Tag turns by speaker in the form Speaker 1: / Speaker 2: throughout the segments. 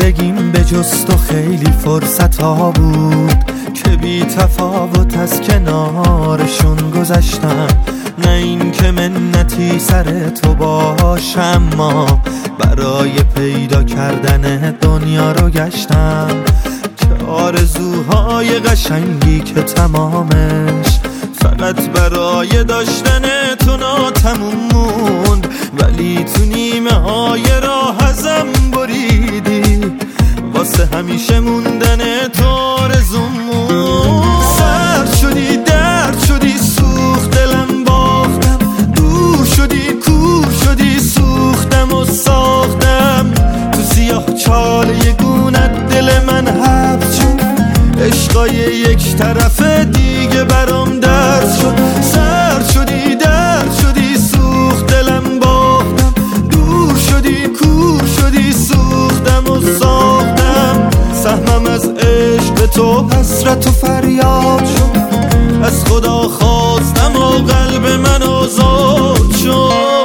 Speaker 1: زندگیم به جز تو خیلی فرصت ها بود که بی تفاوت از کنارشون گذشتم. نه این که منتی سر تو باشم، ما برای پیدا کردن دنیا رو گشتم. که آرزوهای قشنگی که تمامش فقط برای داشتن تو ناتموم موند، ولی تو نیمه های راه ازم بریدی، واسه همیشه موندن تو آرزوم موند. سرد شدی، درد شدی، سوخت دلم باختم، دور شدی، کور شدی، سوختم و ساختم. تو سیاه چاله گونت دل من حبس شد، عشقای یک طرفه دیگه برام درد شد. سرد شدی، درد شدی، سوخت دلم باختم، دور شدی، کور شدی، سوختم و ساختم. سهمم از عشق تو حسرت و فریاد شد، از خدا خواستم و قلب من آزاد شد.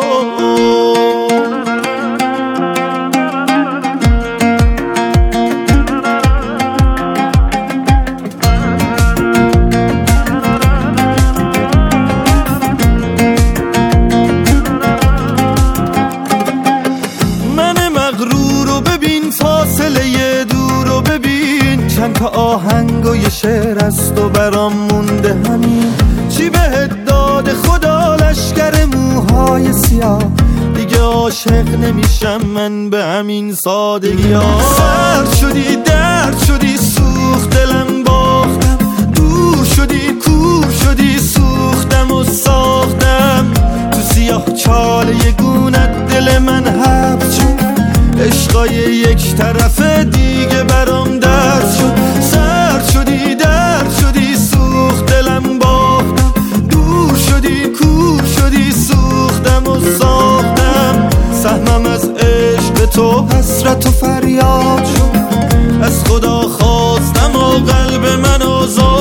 Speaker 1: چند تا آهنگ و یه شعر از تو برام مونده، همین چی بهت داده خدا لشکر موهای سیاه. دیگه عاشق نمیشم من به همین سادگی ها. سرد شدی، درد شدی، سوخت دلم باختم، دور شدی، کور شدی، سوختم و ساختم. تو سیاه چاله گونت دل من حبس شد، عشقای یک طرفه دیگه برام درد شد. سرد شدی، درد شدی، سوخت دلم باختم، دور شدی، کور شدی، سوختم و ساختم. سهمم از عشق تو حسرت و فریاد شد، از خدا خواستم و قلب من آزاد